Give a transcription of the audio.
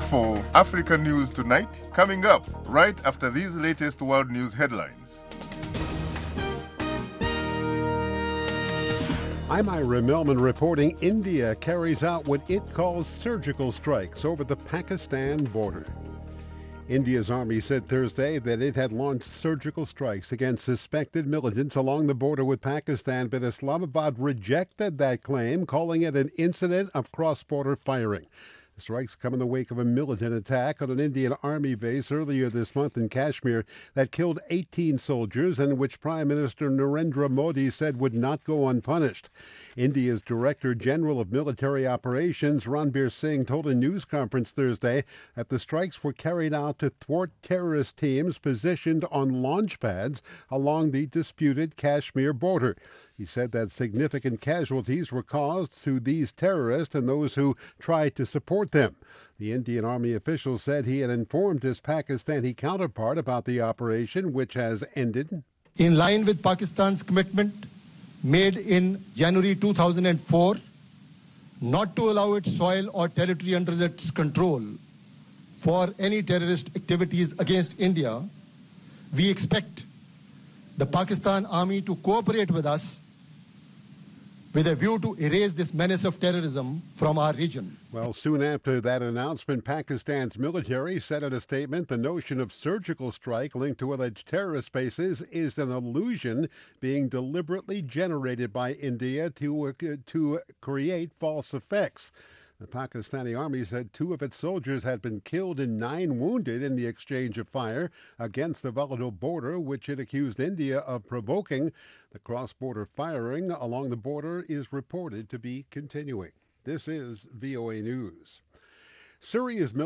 for Africa News Tonight, coming up right after these latest world news headlines. I'm Ira Melman reporting India carries out what it calls surgical strikes over the Pakistan border. India's army said Thursday that it had launched surgical strikes against suspected militants along the border with Pakistan, but Islamabad rejected that claim, calling it an incident of cross-border firing. The strikes come in the wake of a militant attack on an Indian army base earlier this month in Kashmir that killed 18 soldiers and which Prime Minister Narendra Modi said would not go unpunished. India's Director General of Military Operations, Ranbir Singh, told a news conference Thursday that the strikes were carried out to thwart terrorist teams positioned on launch pads along the disputed Kashmir border. He said that significant casualties were caused to these terrorists and those who tried to support them. The Indian Army official said he had informed his Pakistani counterpart about the operation, which has ended. In line with Pakistan's commitment made in January 2004 not to allow its soil or territory under its control for any terrorist activities against India, we expect the Pakistan Army to cooperate with us with a view to erase this menace of terrorism from our region. Well, soon after that announcement, Pakistan's military said in a statement the notion of surgical strike linked to alleged terrorist bases is an illusion being deliberately generated by India to create false effects. The Pakistani army said 2 of its soldiers had been killed and 9 wounded in the exchange of fire against the volatile border, which it accused India of provoking. The cross-border firing along the border is reported to be continuing. This is VOA News. Syria's